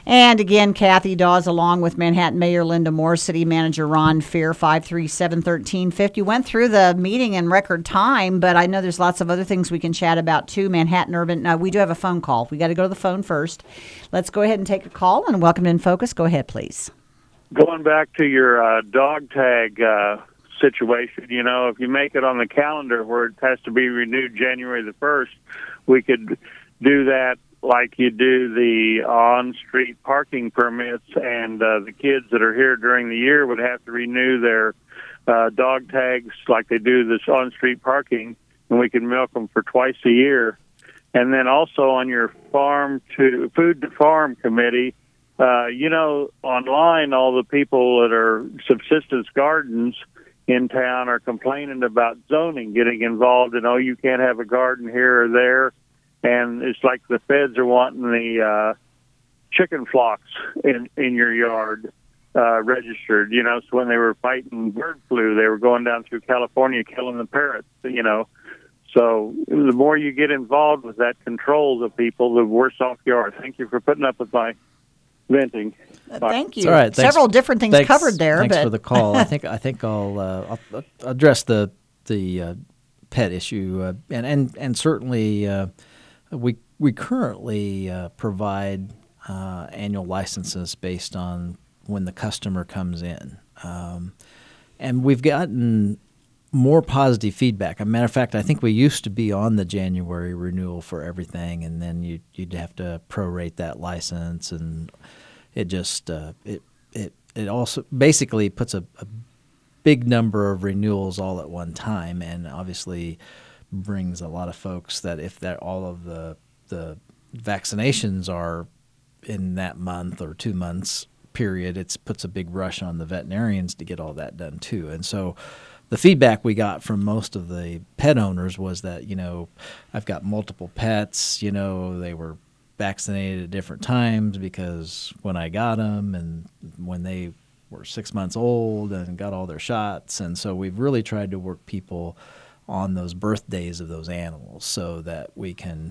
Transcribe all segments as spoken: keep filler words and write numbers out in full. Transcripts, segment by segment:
And again, Kathy Dawes, along with Manhattan Mayor Linda Moore, City Manager Ron Fear, five three seven, one three five zero. Went through the meeting in record time, but I know there's lots of other things we can chat about too. Manhattan Urban, uh, we do have a phone call. We got to go to the phone first. Let's go ahead and take a call and welcome in Focus. Go ahead, please. Going back to your uh, dog tag uh, situation, you know, if you make it on the calendar where it has to be renewed January the first, we could do that like you do the on-street parking permits, and uh, the kids that are here during the year would have to renew their uh, dog tags like they do this on-street parking, and we can milk them for twice a year. And then also on your farm to food to farm committee, uh, you know, online, all the people that are subsistence gardens in town are complaining about zoning, getting involved in, oh, you can't have a garden here or there. And it's like the feds are wanting the uh, chicken flocks in, in your yard uh, registered. You know, so when they were fighting bird flu, they were going down through California killing the parrots, you know. So the more you get involved with that control of people, the worse off you are. Thank you for putting up with my venting. Uh, thank you. All right, thanks. Several different things Thanks- covered there. Thanks but for the call. I think I think I'll, uh, I'll, I'll address the the uh, pet issue, uh, and and and certainly uh, we we currently uh, provide uh, annual licenses based on when the customer comes in, um, and we've gotten more positive feedback. As a matter of fact, I think we used to be on the January renewal for everything, and then you, you'd have to prorate that license, and it just uh, it it it also basically puts a, a big number of renewals all at one time, and obviously brings a lot of folks that if that all of the the vaccinations are in that month or two months period, it puts a big rush on the veterinarians to get all that done too, and so. The feedback we got from most of the pet owners was that, you know, I've got multiple pets, you know, they were vaccinated at different times because when I got them and when they were six months old and got all their shots. And so we've really tried to work people on those birthdays of those animals so that we can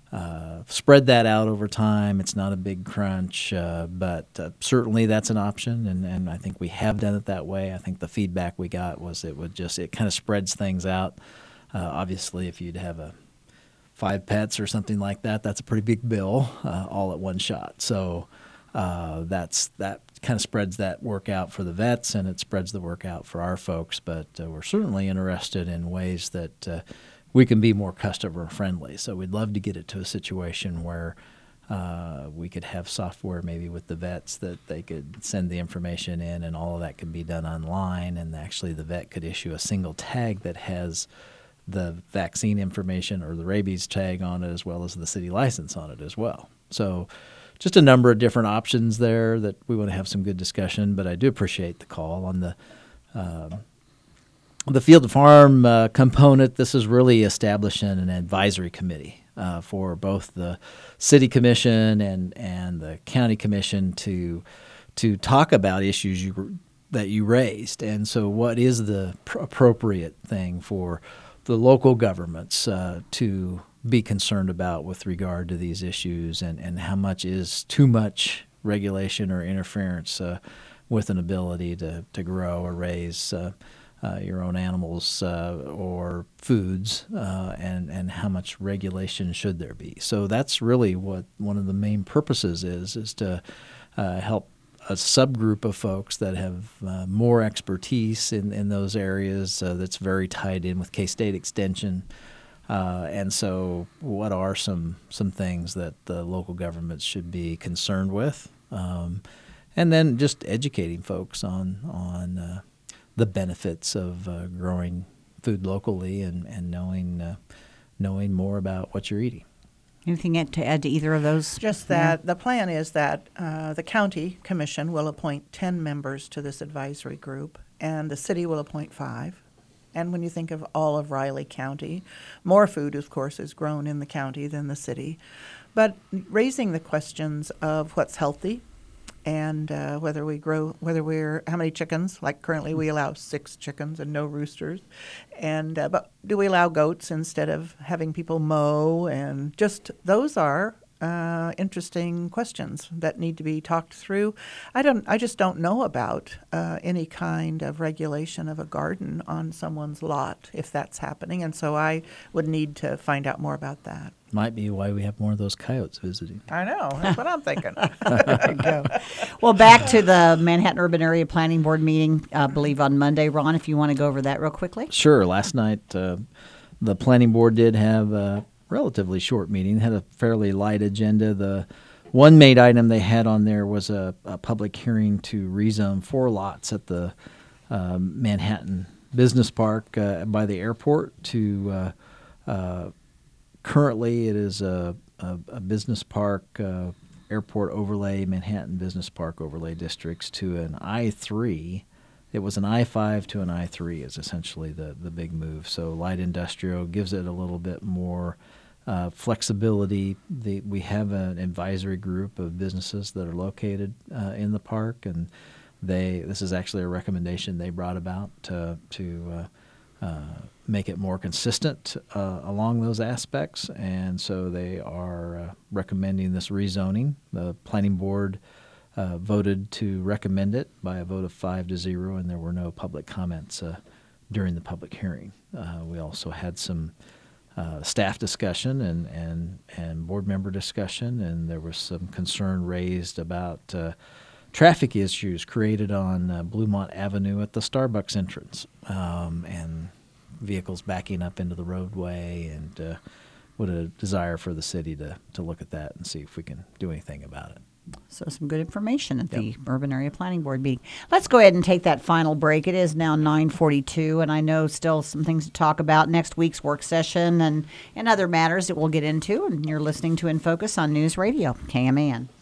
Uh, spread that out over time. It's not a big crunch, uh, but uh, certainly that's an option, and, and I think we have done it that way. I think the feedback we got was it would just, it kind of spreads things out. Uh, obviously, if you'd have a five pets or something like that, that's a pretty big bill uh, all at one shot. So uh, that's that kind of spreads that work out for the vets, and it spreads the work out for our folks, but uh, we're certainly interested in ways that uh, we can be more customer friendly. So we'd love to get it to a situation where uh, we could have software maybe with the vets that they could send the information in and all of that could be done online, and actually the vet could issue a single tag that has the vaccine information or the rabies tag on it as well as the city license on it as well. So just a number of different options there that we want to have some good discussion, but I do appreciate the call on the um, The field to farm uh, component. This is really establishing an advisory committee uh, for both the city commission and, and the county commission to to talk about issues you, that you raised. And so what is the pr- appropriate thing for the local governments uh, to be concerned about with regard to these issues, and, and how much is too much regulation or interference uh, with an ability to, to grow or raise uh, Uh, your own animals uh, or foods, uh, and and how much regulation should there be? So that's really what one of the main purposes is: is to uh, help a subgroup of folks that have uh, more expertise in, in those areas. Uh, that's very tied in with K-State Extension, uh, and so what are some some things that the local governments should be concerned with, um, and then just educating folks on on. Uh, the benefits of uh, growing food locally and, and knowing uh, knowing more about what you're eating. Anything to add to either of those? Just that the plan is that uh, the county commission will appoint ten members to this advisory group, and the city will appoint five. And when you think of all of Riley County, more food, of course, is grown in the county than the city. But raising the questions of what's healthy, and uh, whether we grow, whether we're, how many chickens, like currently we allow six chickens and no roosters, and uh, but do we allow goats instead of having people mow, and just those are uh, interesting questions that need to be talked through. I don't. I just don't know about uh, any kind of regulation of a garden on someone's lot if that's happening, and so I would need to find out more about that. Might be why we have more of those coyotes visiting. I know. That's what I'm thinking. There you go. Well, back to the Manhattan Urban Area Planning Board meeting, I believe on Monday. Ron, if you want to go over that real quickly. Sure. Last night, uh, the planning board did have a relatively short meeting, had a fairly light agenda. The one main item they had on there was a, a public hearing to rezone four lots at the um, Manhattan Business Park uh, by the airport to uh, uh, currently it is a, a, a business park, uh, airport overlay, Manhattan Business Park overlay districts to an I three. It was an I five to an I three is essentially the, the big move. So light industrial gives it a little bit more uh, flexibility. The, we have an advisory group of businesses that are located uh, in the park, and they this is actually a recommendation they brought about to, to uh, uh, make it more consistent uh, along those aspects. And so they are uh, recommending this rezoning. The planning board Uh, voted to recommend it by a vote of five to zero, and there were no public comments uh, during the public hearing. Uh, we also had some uh, staff discussion and, and, and board member discussion, and there was some concern raised about uh, traffic issues created on uh, Bluemont Avenue at the Starbucks entrance, um, and vehicles backing up into the roadway, and uh, with a desire for the city to, to look at that and see if we can do anything about it. So some good information at the Urban Area Planning Board meeting. Let's go ahead and take that final break. It is now nine forty-two, and I know still some things to talk about next week's work session and, and other matters that we'll get into. And you're listening to In Focus on News Radio, K M A N.